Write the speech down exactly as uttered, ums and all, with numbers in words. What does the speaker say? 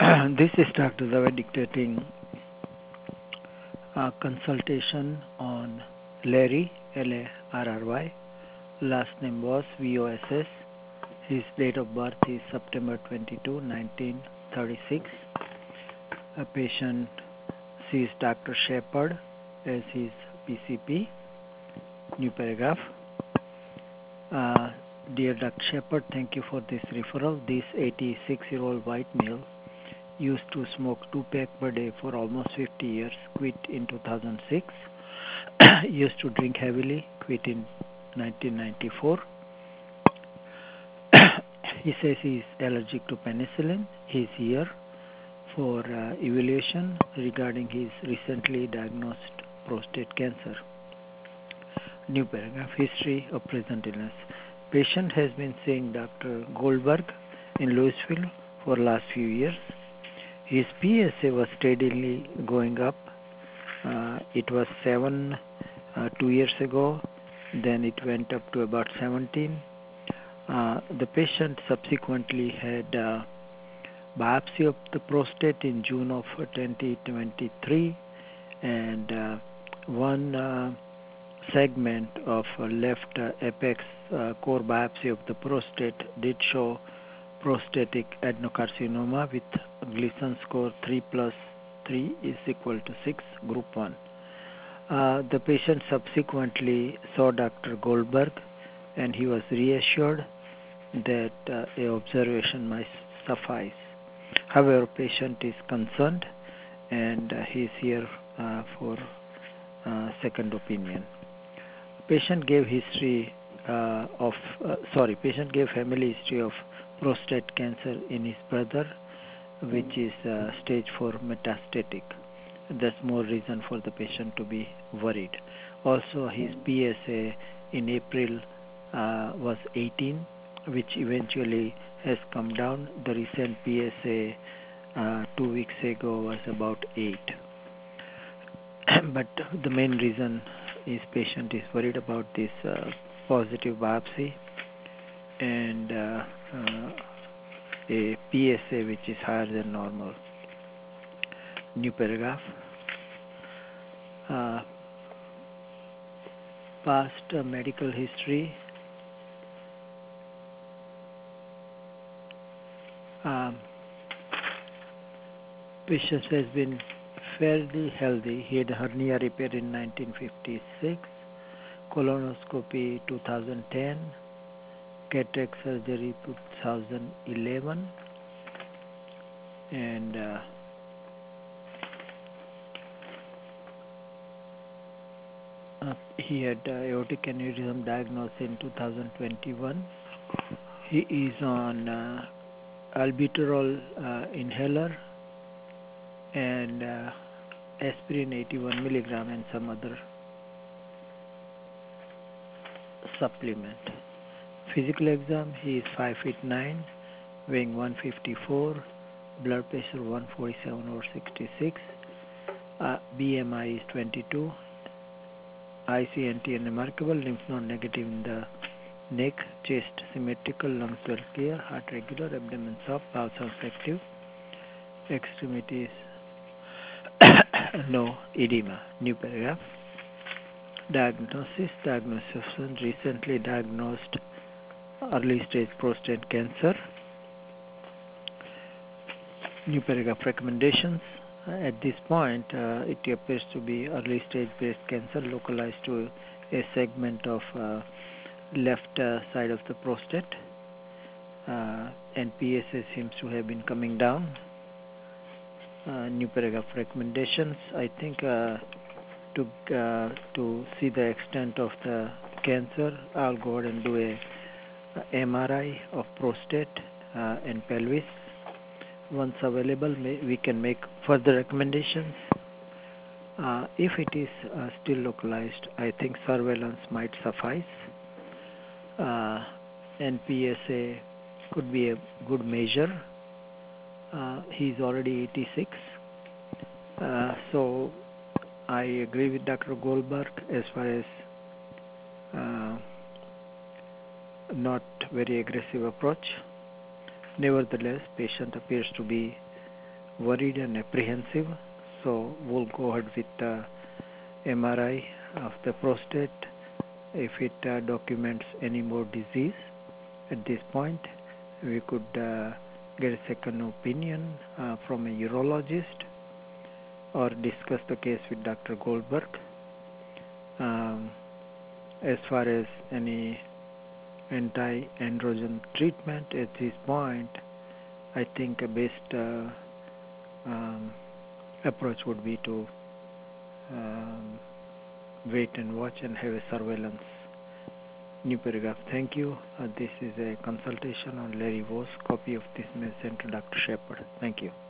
This is Doctor Zaved dictating a consultation on Larry, L A R R Y. Last name was V O S S. His date of birth is September twenty-second, nineteen thirty-six. A patient sees Doctor Shepard as his P C P. New paragraph. Uh, Dear Doctor Shepard, thank you for this referral. This eighty-six-year-old white male used to smoke two packs per day for almost fifty years, quit in two thousand six. Used to drink heavily, quit in nineteen ninety-four. He says he is allergic to penicillin. He is here for uh, evaluation regarding his recently diagnosed prostate cancer. New paragraph. History of present illness. Patient has been seeing Doctor Goldberg in Louisville for last few years. His P S A was steadily going up. Uh, it was seven uh, two years ago. Then it went up to about seventeen. Uh, the patient subsequently had uh, biopsy of the prostate in June of twenty twenty-three, and uh, one uh, segment of uh, left uh, apex uh, core biopsy of the prostate did show prostatic adenocarcinoma with Gleason score three plus three is equal to six, group one. Uh, the patient subsequently saw Doctor Goldberg, and he was reassured that uh, a observation might suffice. However, patient is concerned, and uh, he is here uh, for uh, second opinion. Patient gave history uh, of uh, sorry. Patient gave family history of prostate cancer in his brother, which is uh, stage four metastatic. That's more reason for the patient to be worried. Also, his P S A in April uh, was eighteen, which eventually has come down. The recent P S A uh, two weeks ago was about eight. But the main reason is patient is worried about this uh, positive biopsy and uh, uh, a P S A which is higher than normal. New paragraph. Uh, past uh, medical history. Um, patient has been fairly healthy. He had a hernia repair in nineteen fifty-six, colonoscopy two thousand ten, cataract surgery two thousand eleven, and uh, uh, he had uh, aortic aneurysm diagnosed in two thousand twenty-one. He is on uh, albuterol uh, inhaler and uh, aspirin eighty-one milligram and some other supplement. Physical exam, he is five feet nine, weighing one fifty-four, blood pressure one forty-seven over sixty-six, uh, B M I is twenty-two, I C N T unremarkable, lymph node negative in the neck, chest symmetrical, lungs well clear, heart regular, abdomen soft, bowel sounds active, extremities no edema. New paragraph. Diagnosis. Diagnosis recently diagnosed early stage prostate cancer. New paragraph. Recommendations. Uh, at this point, uh, it appears to be early stage breast cancer localized to a segment of uh, left uh, side of the prostate, uh, and P S A seems to have been coming down. Uh, new paragraph. Recommendations. I think uh, to uh, to see the extent of the cancer, I'll go ahead and do a, a M R I of prostate uh, and pelvis. Once available, may, we can make further recommendations. Uh, if it is uh, still localized, I think surveillance might suffice. Uh, and P S A could be a good measure. Uh, he's already eighty-six. Uh, so I agree with Doctor Goldberg as far as uh, not very aggressive approach. Nevertheless, patient appears to be worried and apprehensive. So we'll go ahead with the M R I of the prostate. If it uh, documents any more disease at this point, we could uh, get a second opinion uh, from a urologist or discuss the case with Doctor Goldberg. Um, as far as any anti-androgen treatment at this point, I think a best uh, um, approach would be to um, wait and watch and have a surveillance. New paragraph. Thank you. Uh, this is a consultation on Larry Voss. Copy of this may sent to Doctor Shepard. Thank you.